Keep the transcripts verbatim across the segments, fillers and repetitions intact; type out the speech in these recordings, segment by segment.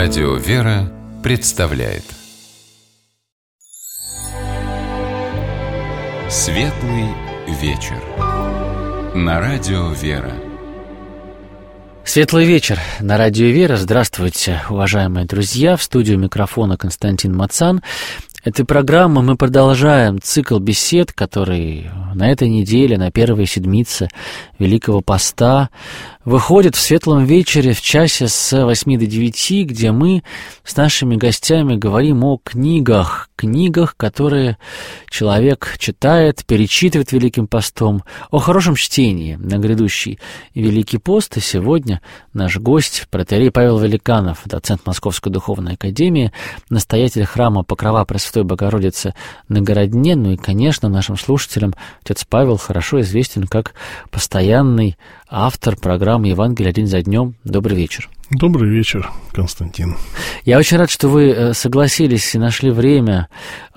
Радио «Вера» представляет Светлый вечер на Радио «Вера». Светлый вечер на Радио «Вера». Здравствуйте, уважаемые друзья. В студию микрофона Константин Мацан. Этой программы мы продолжаем цикл бесед, который на этой неделе, на первой седмице Великого Поста, выходит в светлом вечере в часе с восьми до девяти, где мы с нашими гостями говорим о книгах, книгах, которые человек читает, перечитывает Великим Постом, о хорошем чтении на грядущий Великий Пост. И сегодня наш гость, протоиерей Павел Великанов, доцент Московской Духовной Академии, настоятель храма Покрова Пресвятой Богородицы на Городне. Ну и, конечно, нашим слушателям отец Павел хорошо известен как постоянный автор программы «Евангелие один за днем». Добрый вечер. Добрый вечер, Константин. Я очень рад, что вы согласились и нашли время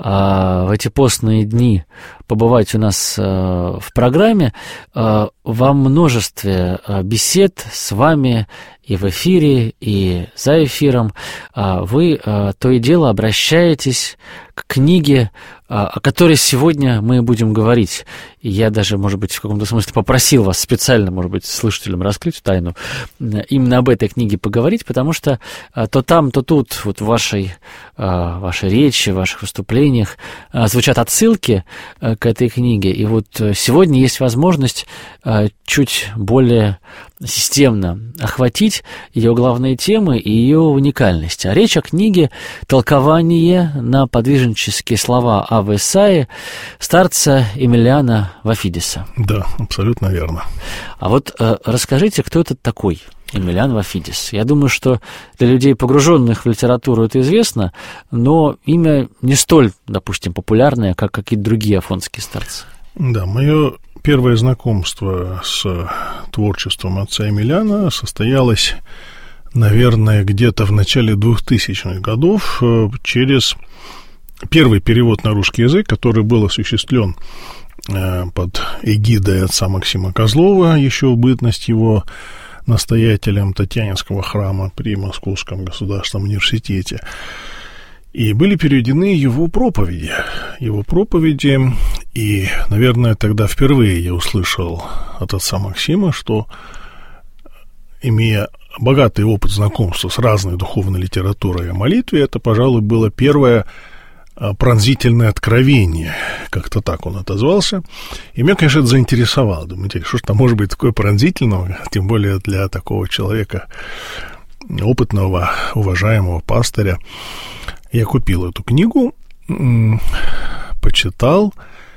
а, в эти постные дни побывать у нас а, в программе. А, во множестве а, бесед с вами и в эфире, и за эфиром а, вы а, то и дело обращаетесь к книге, а, о которой сегодня мы будем говорить. И я даже, может быть, в каком-то смысле попросил вас специально, может быть, слушателям раскрыть тайну, именно об этой книге поговорить, потому что а, то там, то тут, вот в вашей, а, вашей речи, в ваших выступлениях а, звучат отсылки а, к этой книге. И вот сегодня есть возможность а, чуть более системно охватить ее главные темы и ее уникальность. А речь о книге «Толкование на подвижнические слова Аввы Исаии» старца Эмилиана Вафидиса. Да, абсолютно верно. А вот э, расскажите, кто это такой Эмилиан Вафидис? Я думаю, что для людей, погруженных в литературу, это известно, но имя не столь, допустим, популярное, как какие-то другие афонские старцы. Да, мое первое знакомство с творчеством отца Эмилиана состоялось, наверное, где-то в начале двухтысячных годов через первый перевод на русский язык, который был осуществлен под эгидой отца Максима Козлова, еще в бытность его настоятелем Татьянинского храма при Московском государственном университете. И были переведены его проповеди. Его проповеди, и, наверное, тогда впервые я услышал от отца Максима, что, имея богатый опыт знакомства с разной духовной литературой о молитве, это, пожалуй, было первое пронзительное откровение, как-то так он отозвался. И меня, конечно, это заинтересовало. Думаете, что ж там может быть такое пронзительного, тем более для такого человека, опытного, уважаемого пастыря. Я купил эту книгу, почитал,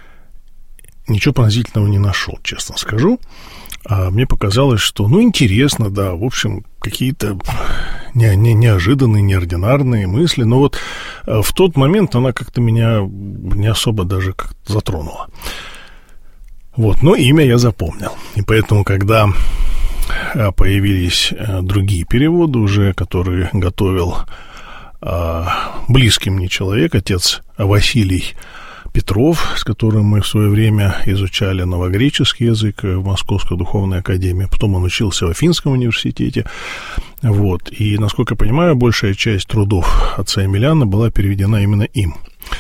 ничего пронзительного не нашел, честно скажу. А мне показалось, что, ну, интересно, да, в общем, какие-то не, не, неожиданные, неординарные мысли, но вот в тот момент она как-то меня не особо даже как-то затронула. Вот, но имя я запомнил, и поэтому, когда появились другие переводы уже, которые готовил близкий мне человек, отец Василий Петров, с которым мы в свое время изучали новогреческий язык в Московской Духовной Академии, потом он учился в Афинском университете, вот, и, насколько я понимаю, большая часть трудов отца Эмилиана была переведена именно им.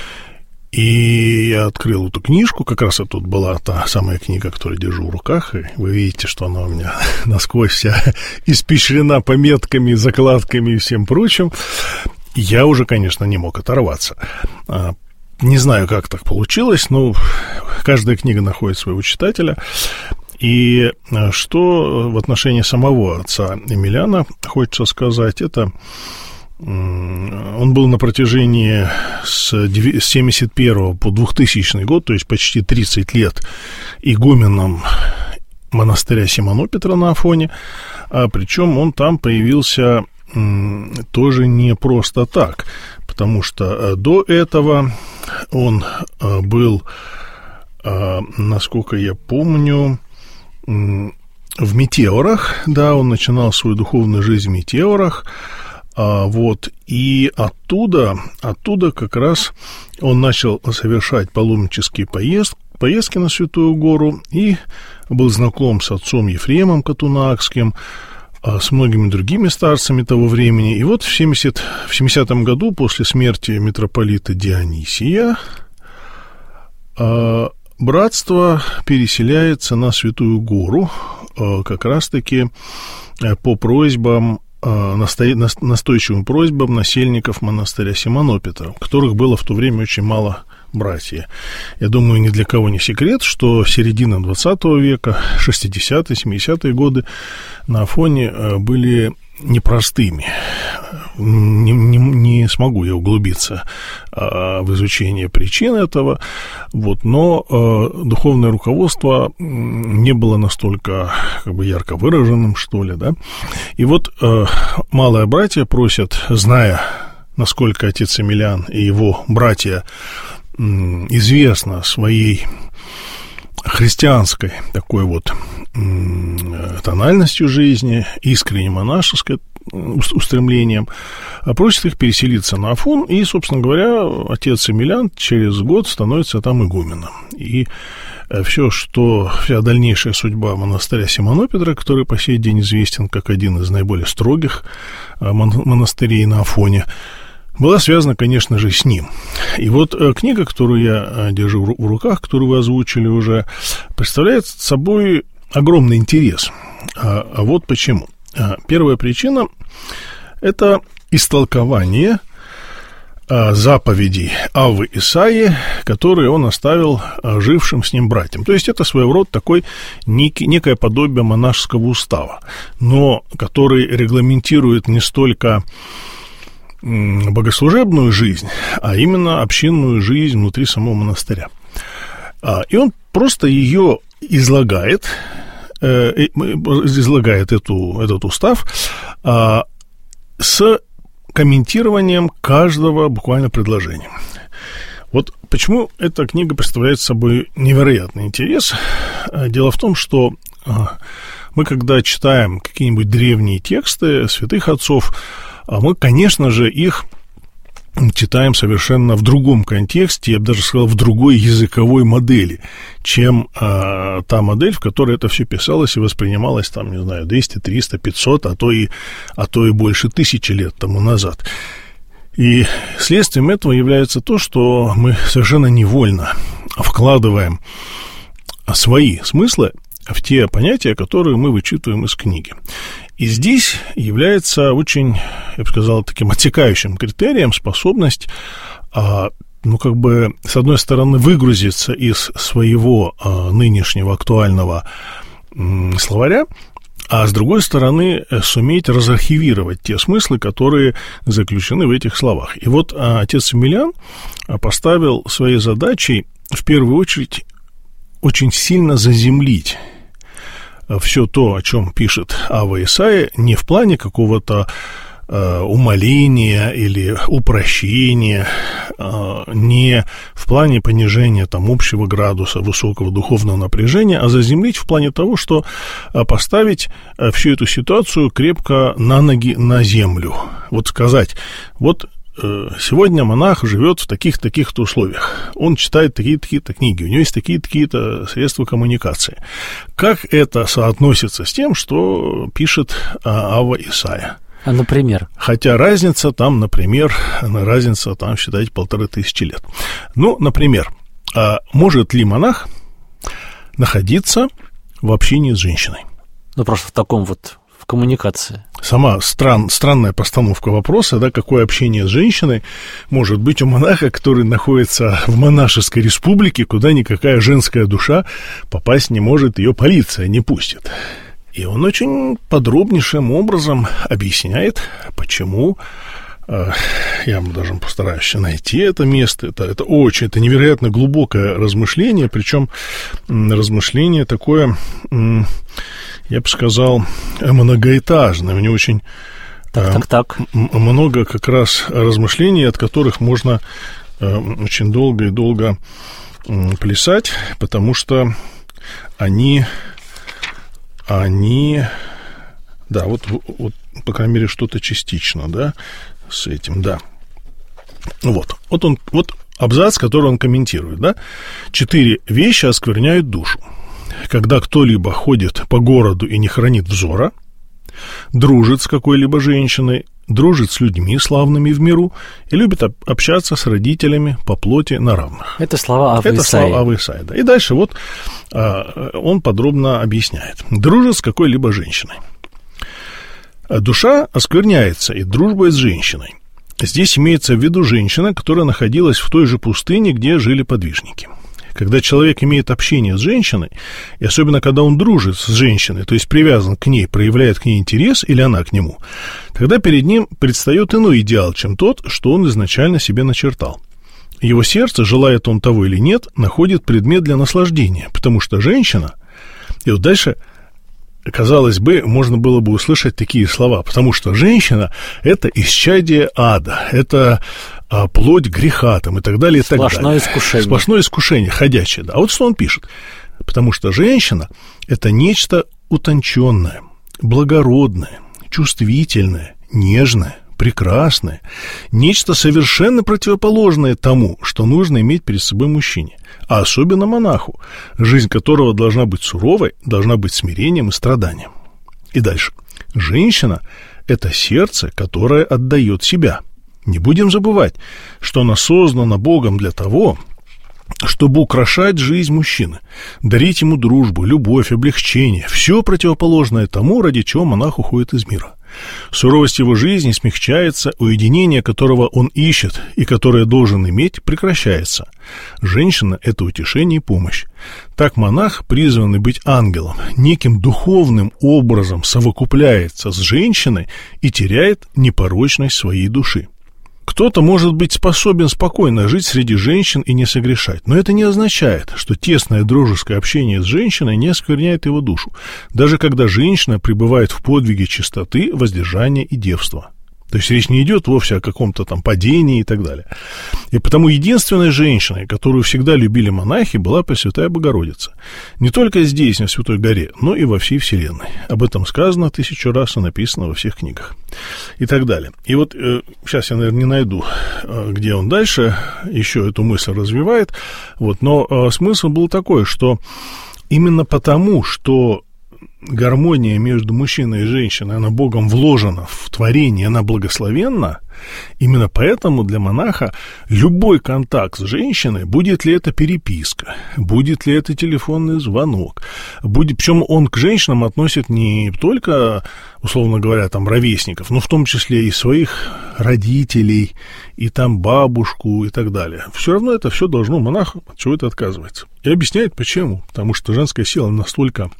И я открыл эту книжку, как раз это тут была та самая книга, которую держу в руках, и вы видите, что она у меня насквозь вся испещрена пометками, закладками и всем прочим. Я уже, конечно, не мог оторваться. Не знаю, как так получилось, но каждая книга находит своего читателя. И что в отношении самого отца Эмилиана хочется сказать, это он был на протяжении с семьдесят первого по двухтысячный год, то есть почти тридцать лет, игуменом монастыря Симонопетра на Афоне, а причем он там появился тоже не просто так, потому что до этого он был, насколько я помню, в Метеорах, да, он начинал свою духовную жизнь в Метеорах, вот, и оттуда, оттуда как раз он начал совершать паломнические поездки, поездки на Святую Гору и был знаком с отцом Ефремом Катунакским, с многими другими старцами того времени. И вот в, семидесятом, в семидесятом году, после смерти митрополита Дионисия, братство переселяется на Святую Гору, как раз-таки по просьбам, настойчивым просьбам насельников монастыря Симонопетра, у которых было в то время очень мало братья. Я думаю, ни для кого не секрет, что середина двадцатого века, шестидесятые, семидесятые годы на Афоне были непростыми. Не, не, не смогу я углубиться а, в изучение причин этого, вот, но а, духовное руководство не было настолько как бы ярко выраженным, что ли, да. И вот а, малые братья просят, зная, насколько отец Емельян и его братья м, известно своей христианской такой вот тональностью жизни, искренне монашеской устремлением, просит их переселиться на Афон, и, собственно говоря, отец Емельян через год становится там игуменом. И все, что, вся дальнейшая судьба монастыря Симонопетра, который по сей день известен как один из наиболее строгих монастырей на Афоне, была связана, конечно же, с ним. И вот книга, которую я держу в руках, которую вы озвучили уже, представляет собой огромный интерес. А, а вот почему. Первая причина – это истолкование заповедей Аввы Исаии, которые он оставил жившим с ним братьям. То есть это своего рода такой некий, некое подобие монашеского устава, но который регламентирует не столько богослужебную жизнь, а именно общинную жизнь внутри самого монастыря. И он просто ее излагает, излагает эту, этот устав с комментированием каждого буквально предложения. Вот почему эта книга представляет собой невероятный интерес. Дело в том, что мы, когда читаем какие-нибудь древние тексты святых отцов, мы, конечно же, их читаем совершенно в другом контексте, я бы даже сказал, в другой языковой модели, чем а, та модель, в которой это все писалось и воспринималось, там, не знаю, двести, триста, пятьсот, а то и, а то и больше тысячи лет тому назад. И следствием этого является то, что мы совершенно невольно вкладываем свои смыслы в те понятия, которые мы вычитываем из книги. И здесь является очень, я бы сказал, таким отсекающим критерием способность, ну, как бы, с одной стороны, выгрузиться из своего нынешнего актуального словаря, а с другой стороны, суметь разархивировать те смыслы, которые заключены в этих словах. И вот отец Емельян поставил своей задачей, в первую очередь, очень сильно заземлить все то, о чем пишет Авва Исаия, не в плане какого-то э, умаления или упрощения, э, не в плане понижения там общего градуса высокого духовного напряжения, а заземлить в плане того, что э, поставить э, всю эту ситуацию крепко на ноги, на землю. Вот сказать, вот сегодня монах живет в таких-таких-то условиях. Он читает такие-такие-то книги, у него есть такие-такие-то средства коммуникации. Как это соотносится с тем, что пишет Авва Исаия? А, например? Хотя разница там, например, разница там, считайте, полторы тысячи лет. Ну, например, может ли монах находиться в общении с женщиной? Ну, просто в таком вот... коммуникации. Сама стран, странная постановка вопроса, да, какое общение с женщиной может быть у монаха, который находится в монашеской республике, куда никакая женская душа попасть не может, ее полиция не пустит. И он очень подробнейшим образом объясняет, почему. Я даже постараюсь найти это место. Это, это очень, это невероятно глубокое размышление, причем размышление такое, я бы сказал, многоэтажное. У него очень так, так, так. много как раз размышлений, от которых можно очень долго и долго плясать, потому что они, они, да, вот, вот по крайней мере, что-то частично, да, с этим, да. Вот, вот он, вот абзац, который он комментирует, да. Четыре вещи оскверняют душу. Когда кто-либо ходит по городу и не хранит взора, дружит с какой-либо женщиной, дружит с людьми славными в миру и любит общаться с родителями по плоти на равных. Это слова Авы Это Исаии. слова Авы Исаии, да. И дальше вот а, он подробно объясняет. Дружит с какой-либо женщиной. Душа оскверняется и дружбой с женщиной. Здесь имеется в виду женщина, которая находилась в той же пустыне, где жили подвижники. Когда человек имеет общение с женщиной, и особенно когда он дружит с женщиной, то есть привязан к ней, проявляет к ней интерес, или она к нему, тогда перед ним предстает иной идеал, чем тот, что он изначально себе начертал. Его сердце, желает он того или нет, находит предмет для наслаждения, потому что женщина... И вот дальше, казалось бы, можно было бы услышать такие слова, потому что женщина – это исчадие ада, это... А плоть греха там и так далее, и так далее. Сплошное искушение. Сплошное искушение, ходячее, да. А вот что он пишет. Потому что женщина – это нечто утонченное, благородное, чувствительное, нежное, прекрасное, нечто совершенно противоположное тому, что нужно иметь перед собой мужчине, а особенно монаху, жизнь которого должна быть суровой, должна быть смирением и страданием. И дальше. Женщина – это сердце, которое отдает себя. Не будем забывать, что она создана Богом для того, чтобы украшать жизнь мужчины, дарить ему дружбу, любовь, облегчение, все противоположное тому, ради чего монах уходит из мира. Суровость его жизни смягчается, уединение, которого он ищет и которое должен иметь, прекращается. Женщина – это утешение и помощь. Так монах, призванный быть ангелом, неким духовным образом совокупляется с женщиной и теряет непорочность своей души. Кто-то может быть способен спокойно жить среди женщин и не согрешать, но это не означает, что тесное дружеское общение с женщиной не оскверняет его душу, даже когда женщина пребывает в подвиге чистоты, воздержания и девства. То есть речь не идет вовсе о каком-то там падении и так далее. И потому единственной женщиной, которую всегда любили монахи, была Пресвятая Богородица. Не только здесь, на Святой горе, но и во всей вселенной. Об этом сказано тысячу раз и написано во всех книгах. И так далее. И вот э, сейчас я, наверное, не найду, э, где он дальше еще эту мысль развивает. Вот, но э, смысл был такой, что именно потому, что гармония между мужчиной и женщиной, она Богом вложена в творение, она благословенна, именно поэтому для монаха любой контакт с женщиной, будет ли это переписка, будет ли это телефонный звонок, будет, причем он к женщинам относит не только, условно говоря, там, ровесников, но в том числе и своих родителей, и там бабушку и так далее. Все равно это все должно, монах от чего-то отказывается. И объясняет почему. Потому что женская сила настолько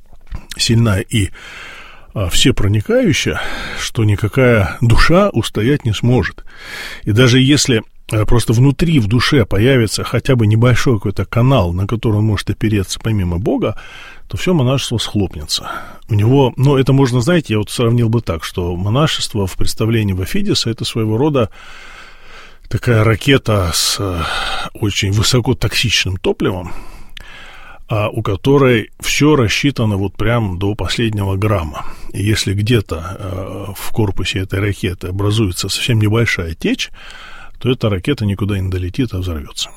сильна и а, всепроникающая, что никакая душа устоять не сможет. И даже если а, просто внутри, в душе появится хотя бы небольшой какой-то канал, на который он может опереться помимо Бога, то все монашество схлопнется. У него, ну, это можно, знаете, я вот сравнил бы так, что монашество в представлении Вафидиса – это своего рода такая ракета с а, очень высокотоксичным топливом, а у которой все рассчитано вот прям до последнего грамма. И если где-то э, в корпусе этой ракеты образуется совсем небольшая течь, то эта ракета никуда не долетит, а взорвется.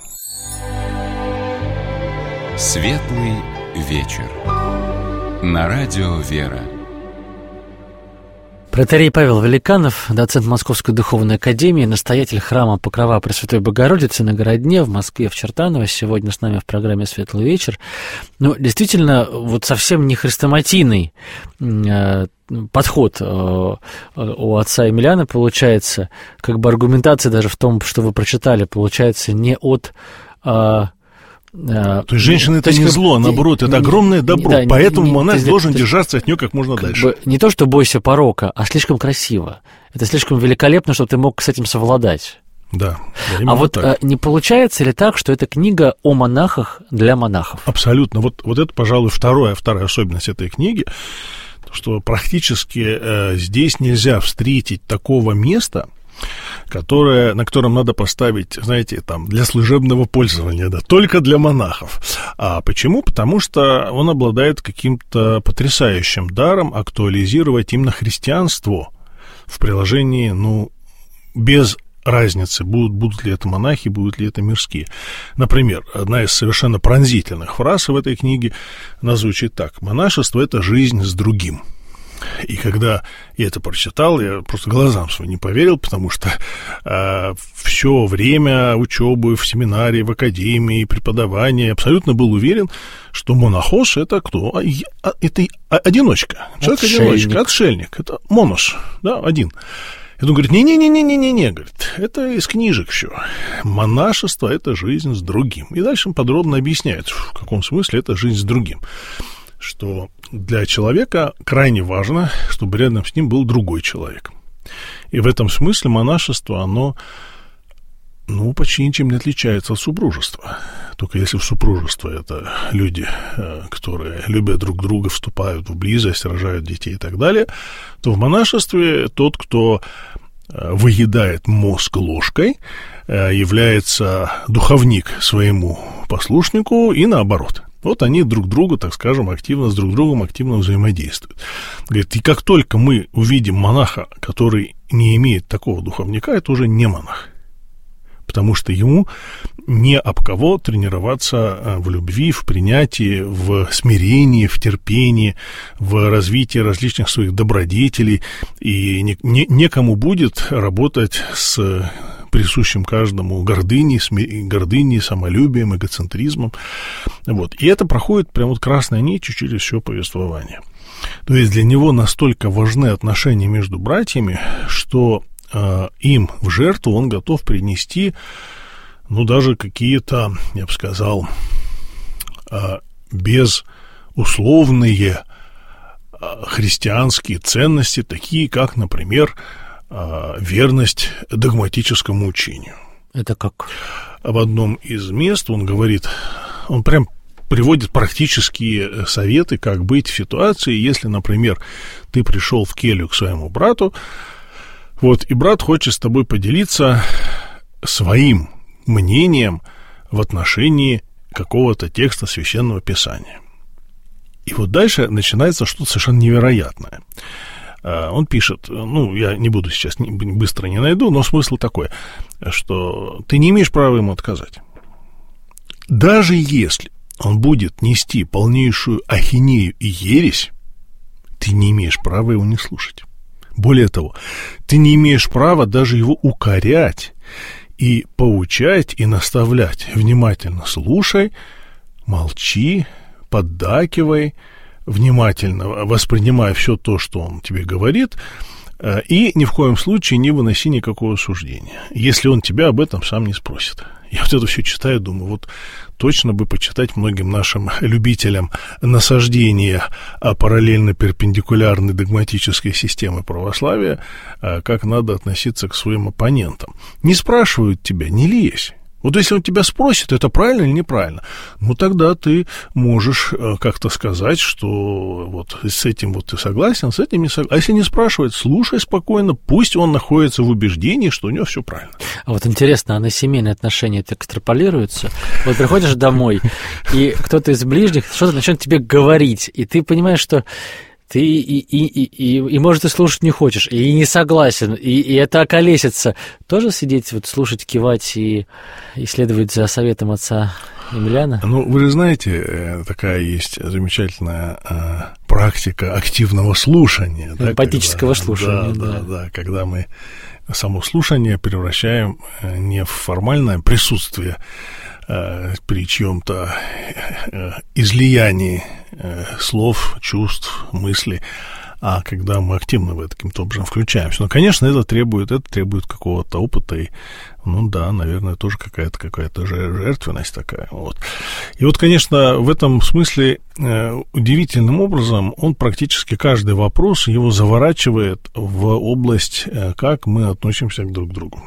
Светлый вечер. На радио «Вера». Протоиерей Павел Великанов, доцент Московской духовной академии, настоятель храма Покрова Пресвятой Богородицы на Городне в Москве, в Чертаново, сегодня с нами в программе «Светлый вечер». Ну, действительно, вот совсем не хрестоматийный э, подход э, у отца Емельяна получается, как бы аргументация даже в том, что вы прочитали, получается не от... Э, То есть женщина это не зло, а наоборот, это огромное добро, да, поэтому не, монах не, должен есть, держаться от нее как можно как дальше. Бы, не то, что бойся порока, а слишком красиво. Это слишком великолепно, чтобы ты мог с этим совладать. Да. да а вот так. не получается ли так, что это книга о монахах для монахов? Абсолютно. Вот, вот это, пожалуй, вторая, вторая особенность этой книги, что практически э, здесь нельзя встретить такого места, которое, на котором надо поставить, знаете, там, для служебного пользования, да, только для монахов. А почему? Потому что он обладает каким-то потрясающим даром актуализировать именно христианство в приложении, ну, без разницы, будут, будут ли это монахи, будут ли это мирские. Например, одна из совершенно пронзительных фраз в этой книге, она звучит так: «Монашество – это жизнь с другим». И когда я это прочитал, я просто глазам своим не поверил, потому что э, все время учебы в семинаре, в академии, преподавания абсолютно был уверен, что монахос — это кто? Это одиночка, человек-одиночка, отшельник, это монош, да, один. И он говорит, не-не-не-не-не-не, говорит, это из книжек все. Монашество — это жизнь с другим. И дальше он подробно объясняет, в каком смысле это жизнь с другим. Что для человека крайне важно, чтобы рядом с ним был другой человек. И в этом смысле монашество, оно, ну, почти ничем не отличается от супружества. Только если в супружество это люди, которые любят друг друга, вступают в близость, рожают детей и так далее, то в монашестве тот, кто выедает мозг ложкой, является духовник своему послушнику и наоборот. Вот они друг другу, так скажем, активно, с друг другом активно взаимодействуют. Говорит, и как только мы увидим монаха, который не имеет такого духовника, это уже не монах. Потому что ему не об кого тренироваться в любви, в принятии, в смирении, в терпении, в развитии различных своих добродетелей. И не, не, некому будет работать с присущим каждому гордыней, гордыней, самолюбием, эгоцентризмом. Вот. И это проходит прям вот красной нитью через все повествование. То есть для него настолько важны отношения между братьями, что э, им в жертву он готов принести, ну, даже какие-то, я бы сказал, э, безусловные э, христианские ценности, такие как, например, верность догматическому учению. Это как? В одном из мест он говорит, он прям приводит практические советы, как быть в ситуации, если, например, ты пришел в келью к своему брату, вот, и брат хочет с тобой поделиться своим мнением в отношении какого-то текста Священного Писания. И вот дальше начинается что-то совершенно невероятное. Он пишет, ну, я не буду сейчас, быстро не найду, но смысл такой, что ты не имеешь права ему отказать. Даже если он будет нести полнейшую ахинею и ересь, ты не имеешь права его не слушать. Более того, ты не имеешь права даже его укорять и поучать, и наставлять. Внимательно слушай, молчи, поддакивай, внимательно воспринимая все то, что он тебе говорит, и ни в коем случае не выноси никакого суждения, если он тебя об этом сам не спросит. Я вот это все читаю, думаю, вот точно бы почитать многим нашим любителям насаждения параллельно-перпендикулярной догматической системы православия, как надо относиться к своим оппонентам. Не спрашивают тебя, не лезь. Вот если он тебя спросит, это правильно или неправильно, ну, тогда ты можешь как-то сказать, что вот с этим вот ты согласен, с этим не согласен. А если не спрашивает, слушай спокойно, пусть он находится в убеждении, что у него все правильно. А вот интересно, а на семейные отношения это экстраполируется? Вот приходишь домой, и кто-то из ближних что-то начнет тебе говорить, и ты понимаешь, что ты и, и, и, и, и, может, и слушать не хочешь, и не согласен, и, и это околесится. Тоже сидеть, вот, слушать, кивать и, и следовать за советом отца Емельяна? Ну, вы же знаете, такая есть замечательная э, практика активного слушания. Эмпатического да, когда, слушания. Да, да, да, да, когда мы само слушание превращаем не в формальное присутствие э, при чьем-то э, излиянии э, слов, чувств, мыслей, а когда мы активно в это каким-то образом включаемся. Но, конечно, это требует, это требует какого-то опыта, и, ну да, наверное, тоже какая-то, какая-то жертвенность такая. Вот. И вот, конечно, в этом смысле э, удивительным образом он практически каждый вопрос его заворачивает в область, э, как мы относимся друг к другу.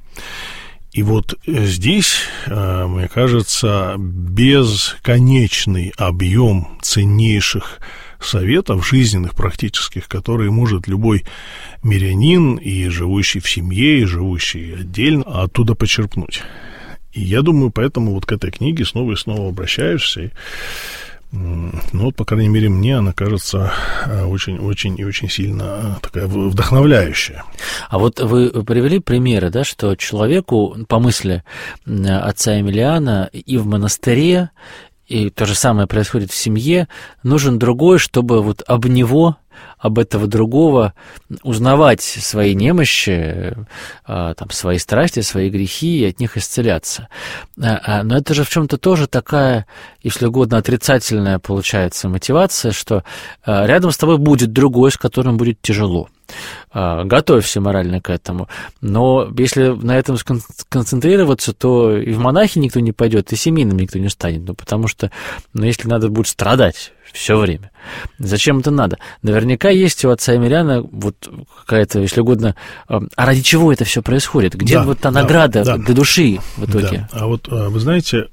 И вот здесь, э, мне кажется, бесконечный объем ценнейших советов жизненных, практических, которые может любой мирянин, и живущий в семье, и живущий отдельно, оттуда почерпнуть. И я думаю, поэтому вот к этой книге снова и снова обращаешься, и, ну, вот, по крайней мере, мне она кажется очень-очень и очень сильно такая вдохновляющая. А вот вы привели примеры, да, что человеку, по мысли отца Емельяна, и в монастыре, и то же самое происходит в семье, нужен другой, чтобы вот об него, об этого другого узнавать свои немощи, там, свои страсти, свои грехи и от них исцеляться. Но это же в чем-то тоже такая, если угодно, отрицательная получается мотивация, что рядом с тобой будет другой, с которым будет тяжело. Готовься морально к этому. Но если на этом сконцентрироваться, то и в монахи никто не пойдет, и семейным никто не станет. Ну, потому что, ну, если надо будет страдать все время, зачем это надо? Наверняка есть у отца Емельяна вот какая-то, если угодно, а ради чего это все происходит? Где да, вот та да, награда да, для души в итоге? Да. А вот вы знаете,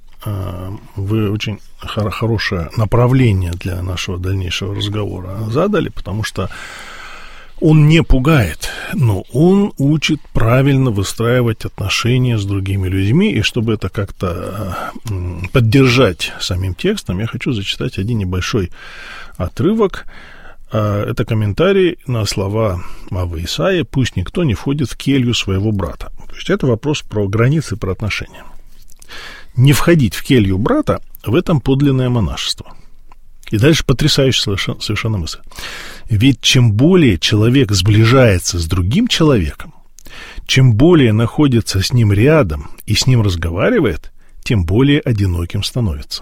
вы очень хорошее направление для нашего дальнейшего разговора задали, потому что он не пугает, но он учит правильно выстраивать отношения с другими людьми, и чтобы это как-то поддержать самим текстом, я хочу зачитать один небольшой отрывок. Это комментарий на слова Аввы Исаии: «Пусть никто не входит в келью своего брата». То есть это вопрос про границы, про отношения. Не входить в келью брата — в этом подлинное монашество. И дальше потрясающая совершенно, совершенно мысль. Ведь чем более человек сближается с другим человеком, чем более находится с ним рядом и с ним разговаривает, тем более одиноким становится.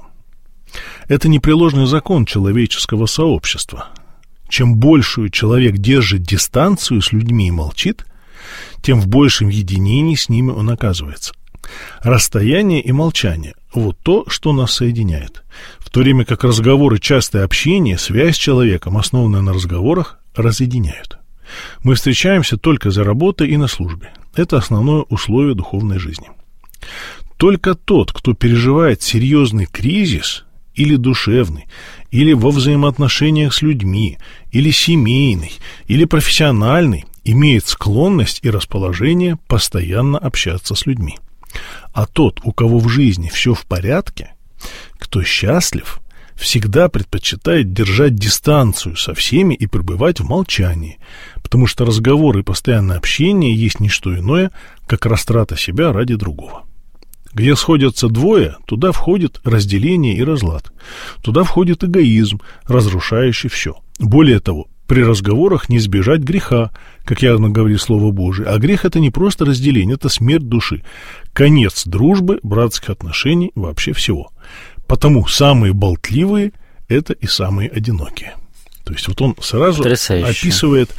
Это непреложный закон человеческого сообщества. Чем большую человек держит дистанцию с людьми и молчит, тем в большем единении с ними он оказывается. Расстояние и молчание – вот то, что нас соединяет. В то время как разговоры, частое общение, связь с человеком, основанная на разговорах, разъединяют. Мы встречаемся только за работой и на службе. Это основное условие духовной жизни. Только тот, кто переживает серьезный кризис, или душевный, или во взаимоотношениях с людьми, или семейный, или профессиональный, имеет склонность и расположение постоянно общаться с людьми. А тот, у кого в жизни все в порядке, кто счастлив, всегда предпочитает держать дистанцию со всеми и пребывать в молчании, потому что разговор и постоянное общение есть не что иное, как растрата себя ради другого. Где сходятся двое, туда входит разделение и разлад. Туда входит эгоизм, разрушающий все. Более того, при разговорах не избежать греха, как явно говорит Слово Божие. А грех — это не просто разделение, это смерть души. Конец дружбы, братских отношений, вообще всего. Потому самые болтливые — это и самые одинокие. То есть вот он сразу Потрясающе. описывает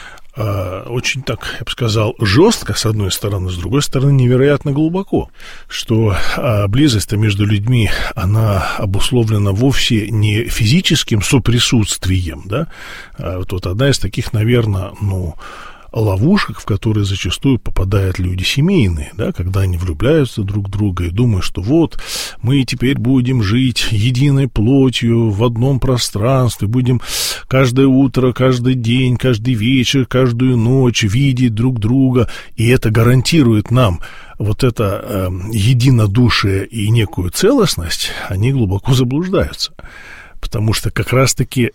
э, очень так, я бы сказал, жестко, с одной стороны, с другой стороны, невероятно глубоко, что э, близость между людьми, она обусловлена вовсе не физическим соприсутствием, да, а вот, вот одна из таких, наверное, ну, ловушек, в которые зачастую попадают люди семейные, да, когда они влюбляются друг в друга и думают, что вот мы теперь будем жить единой плотью в одном пространстве, будем каждое утро, каждый день, каждый вечер, каждую ночь видеть друг друга, и это гарантирует нам вот это э, единодушие и некую целостность. Они глубоко заблуждаются, потому что как раз-таки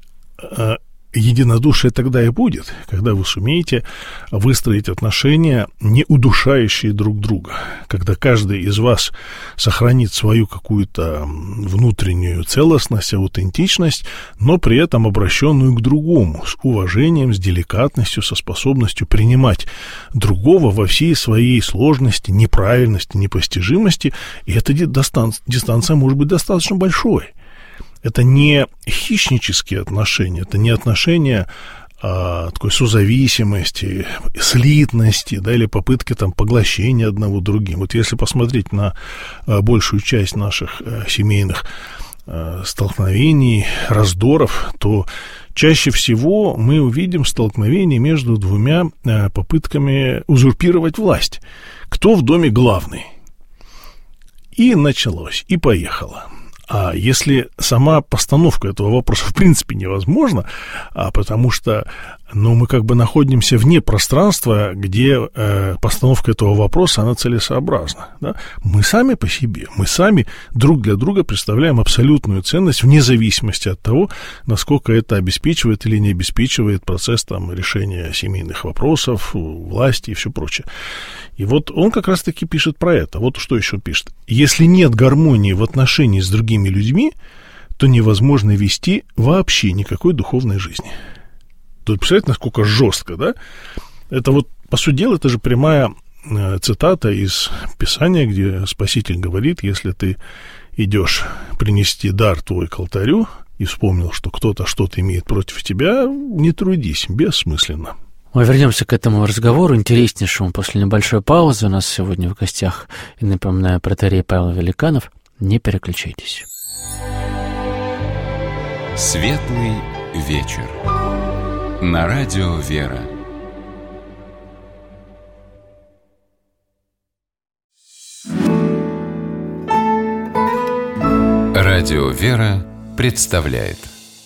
э, единодушие тогда и будет, когда вы сумеете выстроить отношения, не удушающие друг друга, когда каждый из вас сохранит свою какую-то внутреннюю целостность, аутентичность, но при этом обращенную к другому, с уважением, с деликатностью, со способностью принимать другого во всей своей сложности, неправильности, непостижимости, и эта дистанция может быть достаточно большой. Это не хищнические отношения, это не отношения а, такой созависимости, слитности, да, или попытки там, поглощения одного другим. Вот если посмотреть на а, большую часть наших а, семейных а, столкновений, раздоров, то чаще всего мы увидим столкновение между двумя а, попытками узурпировать власть. Кто в доме главный? И началось, и поехало. А если сама постановка этого вопроса в принципе невозможна, а потому что но мы как бы находимся вне пространства, где э, постановка этого вопроса, она целесообразна. Да? Мы сами по себе, мы сами друг для друга представляем абсолютную ценность вне зависимости от того, насколько это обеспечивает или не обеспечивает процесс там, решения семейных вопросов, власти и все прочее. И вот он как раз-таки пишет про это. Вот что еще пишет. Если нет гармонии в отношении с другими людьми, то невозможно вести вообще никакой духовной жизни. Тут представляете, насколько жестко, да? Это вот, по сути дела, это же прямая э, цитата из Писания, где Спаситель говорит, если ты идешь принести дар твой к алтарю и вспомнил, что кто-то что-то имеет против тебя, не трудись, бессмысленно. Мы вернемся к этому разговору, интереснейшему, после небольшой паузы. У нас сегодня в гостях, и напоминаю, протоиерей Павел Великанов. Не переключайтесь. Светлый вечер. На радио «Вера». Радио «Вера» представляет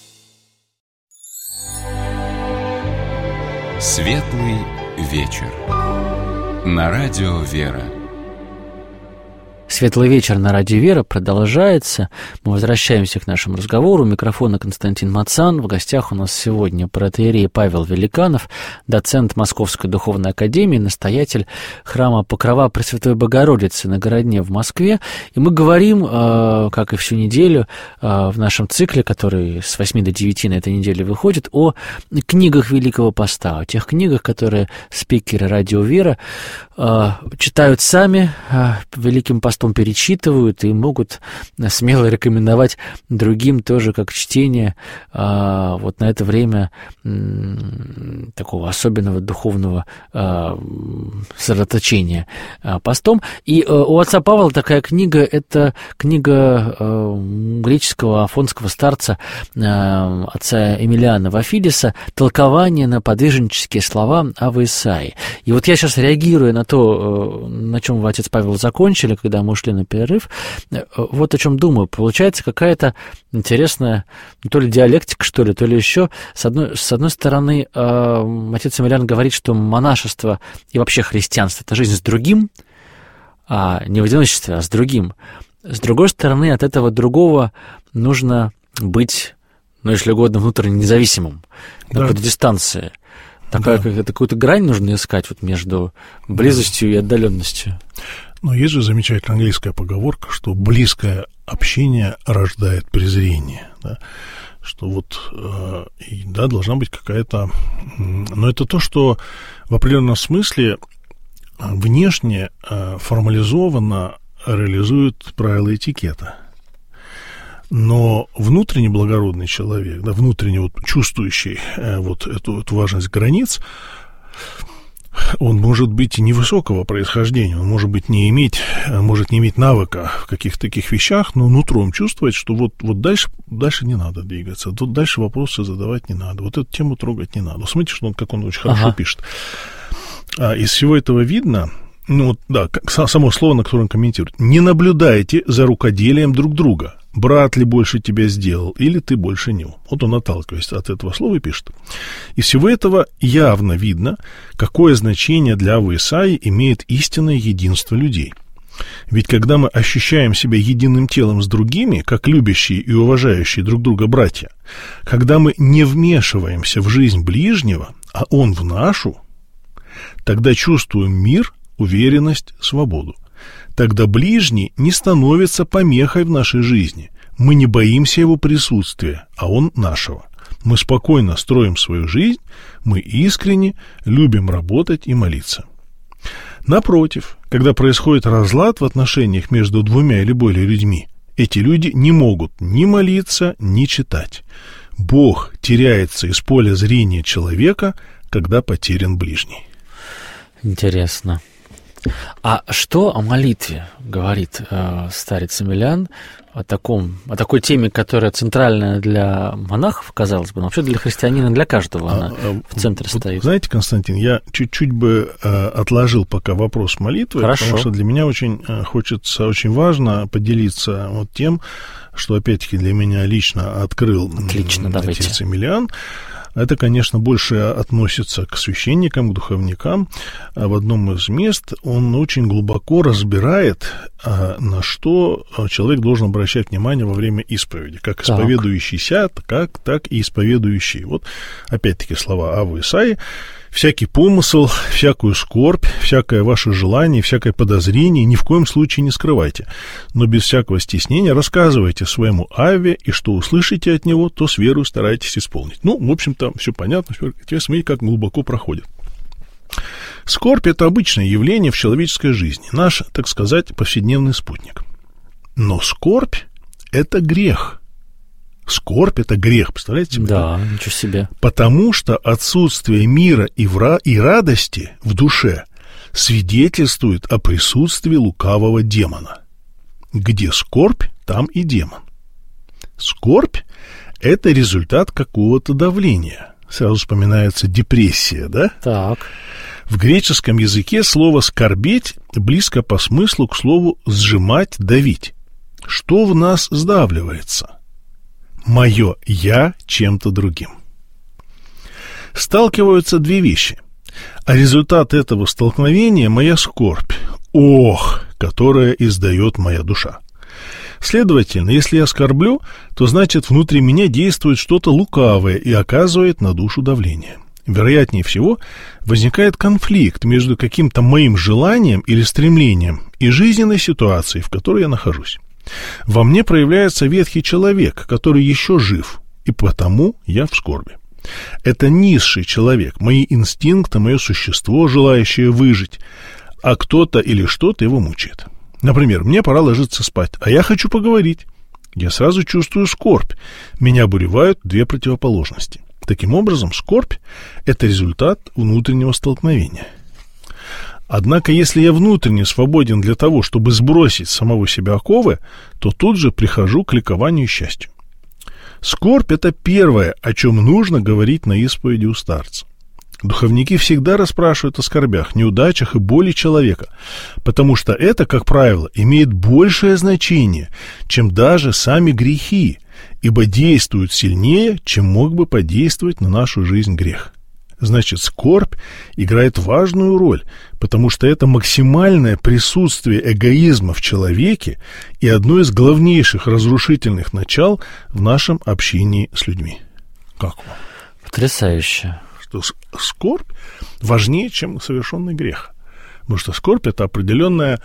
Светлый вечер. На радио «Вера». Светлый вечер на радио «Вера» продолжается. Мы возвращаемся к нашему разговору. У микрофона Константин Мацан. В гостях у нас сегодня протоиерей Павел Великанов, доцент Московской духовной академии, настоятель храма Покрова Пресвятой Богородицы на Городне в Москве. И мы говорим, как и всю неделю, в нашем цикле, который с восьми до девяти на этой неделе выходит, о книгах Великого Поста, о тех книгах, которые спикеры радио «Вера» читают сами Великим Постом, перечитывают и могут смело рекомендовать другим тоже как чтение а, вот на это время м, такого особенного духовного а, сосредоточения а, постом. И а, у отца Павла такая книга, это книга а, греческого афонского старца а, отца Эмилиана Вафидиса «Толкование на подвижнические слова Авы Исаии». И вот я сейчас реагирую на то, на чем вы, отец Павел, закончили, когда мы ушли на перерыв, вот о чем думаю. Получается какая-то интересная, то ли диалектика, что ли, то ли еще. С одной, с одной стороны, э, отец Эмилиан говорит, что монашество и вообще христианство – это жизнь с другим, а не в одиночестве, а с другим. С другой стороны, от этого другого нужно быть, ну, если угодно, внутренне независимым, на да. какой-то дистанции. Такая, да. Какую-то грань нужно искать вот между близостью да. и отдаленностью. Но есть же замечательная английская поговорка, что близкое общение рождает презрение. Да? Что вот, э, да, должна быть какая-то... Но это то, что в определенном смысле внешне э, формализованно реализует правила этикета. Но внутренне благородный человек, да, внутренне вот чувствующий э, вот эту, эту важность границ, он может быть невысокого происхождения, он может быть не иметь, может не иметь навыка в каких-то таких вещах, но нутром чувствовать, что вот, вот дальше, дальше не надо двигаться, тут дальше вопросы задавать не надо, вот эту тему трогать не надо. Смотрите, что он, как он очень хорошо ага. пишет. А, из всего этого видно, ну вот, да, само слово, на которое он комментирует: не наблюдайте за рукоделием друг друга. Брат ли больше тебя сделал, или ты больше него? Вот он, отталкиваясь от этого слова, и пишет. Из всего этого явно видно, какое значение для Авы Исаии имеет истинное единство людей. Ведь когда мы ощущаем себя единым телом с другими, как любящие и уважающие друг друга братья, когда мы не вмешиваемся в жизнь ближнего, а он в нашу, тогда чувствуем мир, уверенность, свободу. Тогда ближний не становится помехой в нашей жизни. Мы не боимся его присутствия, а он нашего. Мы спокойно строим свою жизнь, мы искренне любим работать и молиться. Напротив, когда происходит разлад в отношениях между двумя или более людьми, эти люди не могут ни молиться, ни читать. Бог теряется из поля зрения человека, когда потерян ближний. Интересно. А что о молитве говорит э, старец Эмилиан, о, таком, о такой теме, которая центральная для монахов, казалось бы, но вообще для христианина, для каждого она а, в центре вот стоит? Знаете, Константин, я чуть-чуть бы э, отложил пока вопрос молитвы, Хорошо. Потому что для меня очень э, хочется, очень важно поделиться вот тем, что опять-таки для меня лично открыл Отлично, отец Эмилиан. Это, конечно, больше относится к священникам, к духовникам. В одном из мест он очень глубоко разбирает, на что человек должен обращать внимание во время исповеди. Как исповедующийся, как, так и исповедующий. Вот опять-таки слова Авы Исаии. Всякий помысл, всякую скорбь, всякое ваше желание, всякое подозрение ни в коем случае не скрывайте, но без всякого стеснения рассказывайте своему Аве, и что услышите от него, то с верой старайтесь исполнить. Ну, в общем-то, все понятно, теперь смотрите, как глубоко проходит. Скорбь – это обычное явление в человеческой жизни, наш, так сказать, повседневный спутник. Но скорбь – это грех. Скорбь – это грех, представляете себе? Да, ничего себе. Потому что отсутствие мира и, вра... и радости в душе свидетельствует о присутствии лукавого демона. Где скорбь, там и демон. Скорбь – это результат какого-то давления. Сразу вспоминается депрессия, да? Так. В греческом языке слово «скорбеть» близко по смыслу к слову «сжимать», «давить». Что в нас сдавливается? Мое «я» чем-то другим. Сталкиваются две вещи, а результат этого столкновения – моя скорбь, ох, которая издает моя душа. Следовательно, если я скорблю, то значит внутри меня действует что-то лукавое и оказывает на душу давление. Вероятнее всего, возникает конфликт между каким-то моим желанием или стремлением и жизненной ситуацией, в которой я нахожусь. Во мне проявляется ветхий человек, который еще жив, и потому я в скорби. Это низший человек, мои инстинкты, мое существо, желающее выжить, а кто-то или что-то его мучает. Например, мне пора ложиться спать, а я хочу поговорить. Я сразу чувствую скорбь. Меня обуревают две противоположности. Таким образом, скорбь – это результат внутреннего столкновения. Однако, если я внутренне свободен для того, чтобы сбросить с самого себя оковы, то тут же прихожу к ликованию и счастью. Скорбь – это первое, о чем нужно говорить на исповеди у старца. Духовники всегда расспрашивают о скорбях, неудачах и боли человека, потому что это, как правило, имеет большее значение, чем даже сами грехи, ибо действуют сильнее, чем мог бы подействовать на нашу жизнь грех. Значит, скорбь играет важную роль, потому что это максимальное присутствие эгоизма в человеке и одно из главнейших разрушительных начал в нашем общении с людьми. Как вам? Потрясающе. Что скорбь важнее, чем совершенный грех. Потому что скорбь – это определенная,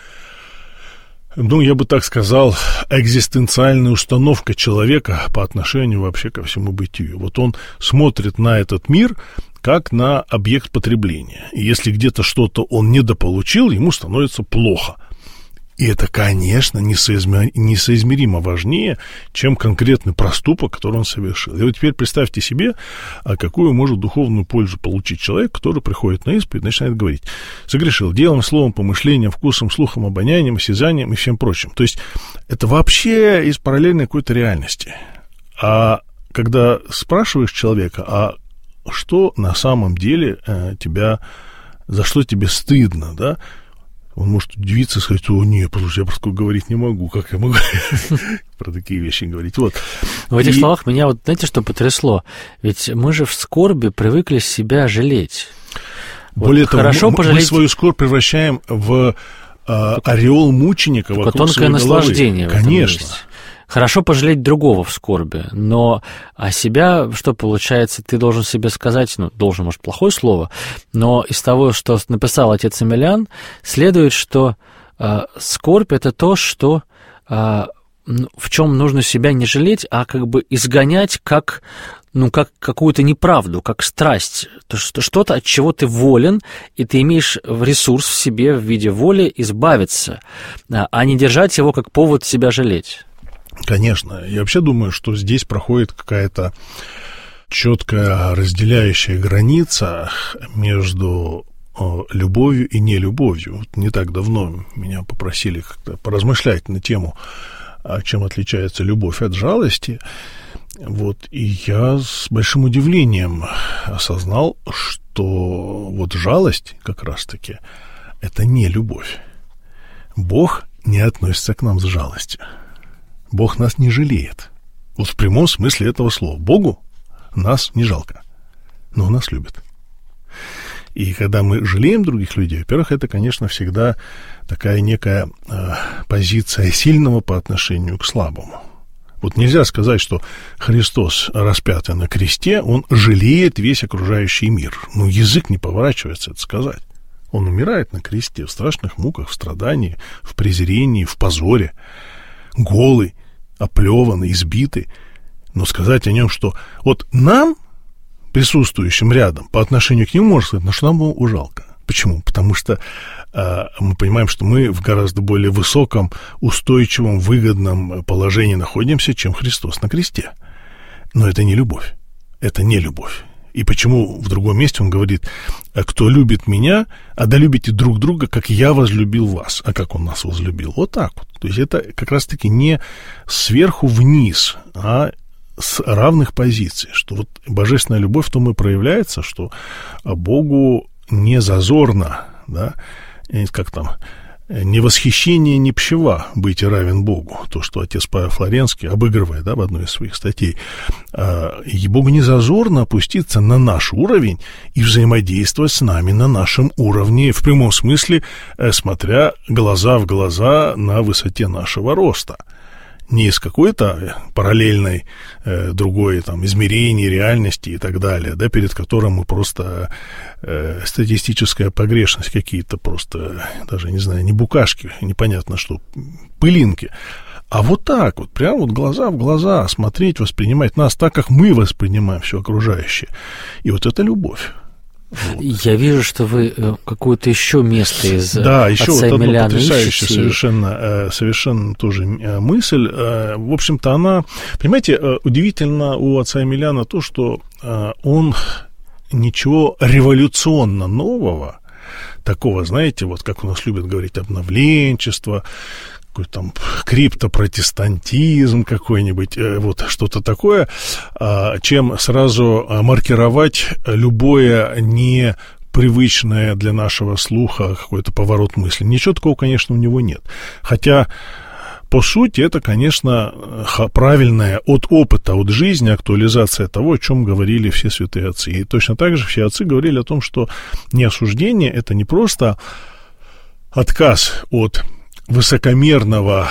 ну, я бы так сказал, экзистенциальная установка человека по отношению вообще ко всему бытию. Вот он смотрит на этот мир как на объект потребления. И если где-то что-то он недополучил, ему становится плохо. И это, конечно, несоизмеримо, несоизмеримо важнее, чем конкретный проступок, который он совершил. И вот теперь представьте себе, а какую может духовную пользу получить человек, который приходит на исповедь и начинает говорить: согрешил делом, словом, помышлением, вкусом, слухом, обонянием, осязанием и всем прочим. То есть это вообще из параллельной какой-то реальности. А когда спрашиваешь человека, а что на самом деле э, тебя, за что тебе стыдно, да, он может удивиться и сказать: о, нет, послушай, я про такое говорить не могу, как я могу про такие вещи говорить. Вот. В этих словах меня, вот знаете, что потрясло? Ведь мы же в скорби привыкли себя жалеть. Более того, мы свою скорбь превращаем в ореол мученика вокруг своей головы. Тонкое наслаждение. Конечно. Хорошо пожалеть другого в скорби, но а себя, что получается, ты должен себе сказать, ну, должен, может, плохое слово, но из того, что написал отец Эмилиан, следует, что э, скорбь – это то, что, э, в чем нужно себя не жалеть, а как бы изгонять как, ну, как какую-то неправду, как страсть, то, что что-то, от чего ты волен, и ты имеешь ресурс в себе в виде воли избавиться, а не держать его как повод себя жалеть. Конечно. Я вообще думаю, что здесь проходит какая-то четкая разделяющая граница между любовью и нелюбовью. Вот не так давно меня попросили как-то поразмышлять на тему, чем отличается любовь от жалости. Вот, и я с большим удивлением осознал, что вот жалость как раз-таки это не любовь. Бог не относится к нам с жалостью. Бог нас не жалеет. Вот в прямом смысле этого слова. Богу нас не жалко. но Он нас любит. И когда мы жалеем других людей, во-первых, это, конечно, всегда такая некая э, позиция сильного по отношению к слабому. Вот нельзя сказать, что Христос, распятый на кресте, Он жалеет весь окружающий мир. Ну, язык не поворачивается это сказать. Он умирает на кресте в страшных муках, в страдании, в презрении, в позоре, голый, оплеванный, избитый. Но сказать о нем, что вот нам, присутствующим рядом, по отношению к нему, можно сказать, ну что нам его жалко. Почему? Потому что э, мы понимаем, что мы в гораздо более высоком, устойчивом, выгодном положении находимся, чем Христос на кресте. Но это не любовь. Это не любовь. И почему в другом месте он говорит, кто любит меня, а да любите друг друга, как я возлюбил вас. А как он нас возлюбил? Вот так вот. То есть это как раз-таки не сверху вниз, а с равных позиций, что вот божественная любовь в том и проявляется, что Богу не зазорно, да, как там, не восхищение, не пщева быть равен Богу, то, что отец Павел Флоренский обыгрывает, да, в одной из своих статей, и Богу не зазорно опуститься на наш уровень и взаимодействовать с нами на нашем уровне, в прямом смысле, смотря глаза в глаза на высоте нашего роста. Не из какой-то параллельной э, другой там, измерения реальности и так далее, да, перед которым мы просто э, статистическая погрешность какие-то просто, даже, не знаю, не букашки, непонятно что, пылинки. А вот так вот, прям вот глаза в глаза смотреть, воспринимать нас так, как мы воспринимаем все окружающее. И вот это любовь. Вот. Я вижу, что вы какое-то еще место из да, еще отца вот Емельяна одна потрясающая ищете. совершенно, совершенно тоже мысль. В общем-то, она, понимаете, удивительно у отца Емельяна то, что он ничего революционно нового, такого, знаете, вот как у нас любят говорить, обновленчество, какой-то там криптопротестантизм какой-нибудь, вот что-то такое, чем сразу маркировать любое непривычное для нашего слуха какой-то поворот мысли. Ничего такого, конечно, у него нет. Хотя, по сути, это, конечно, правильная от опыта, от жизни актуализация того, о чем говорили все святые отцы. И точно так же все отцы говорили о том, что неосуждение – это не просто отказ от высокомерного